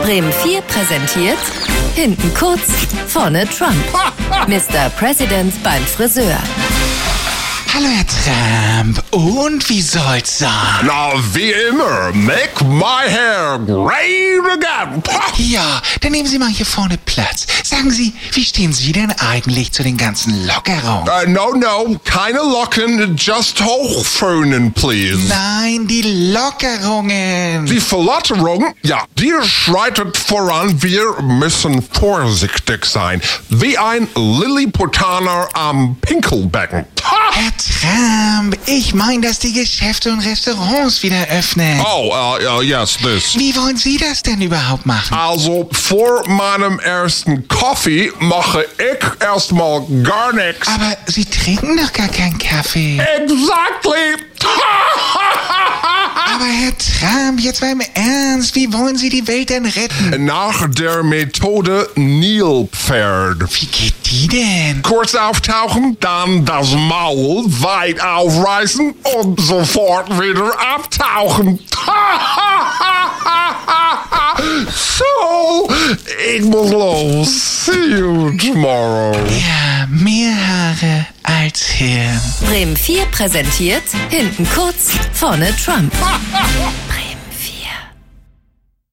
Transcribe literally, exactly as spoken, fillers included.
Bremen vier präsentiert hinten kurz, vorne Trump. Mister President beim Friseur. Hallo, Herr Trump. Und wie soll's sein? Na, wie immer. Make my hair great again. Ja, dann nehmen Sie mal hier vorne Platz. Sagen Sie, wie stehen Sie denn eigentlich zu den ganzen Lockerungen? Uh, no, no, keine Locken, just hochföhnen, please. Nein, die Lockerungen. Die Verlotterung, ja, die schreitet voran. Wir müssen vorsichtig sein. Wie ein Lilliputaner am Pinkelbecken. Herr Trump, ich meine, dass die Geschäfte und Restaurants wieder öffnen. Oh, uh, uh, yes, this. Wie wollen Sie das denn überhaupt machen? Also, vor meinem ersten Kaffee mache ich erstmal gar nichts. Aber Sie trinken doch gar keinen Kaffee. Exactly. Aber Herr Trump, jetzt mal im Ernst, wie wollen Sie die Welt denn retten? Nach der Methode Nilpferd. Wie geht die denn? Kurz auftauchen, dann das Maul weit aufreißen und sofort wieder abtauchen. So, ich muss los. See you tomorrow. Ja, mehr Haare als Hirn. Bremen vier präsentiert hinten kurz, vorne Trump.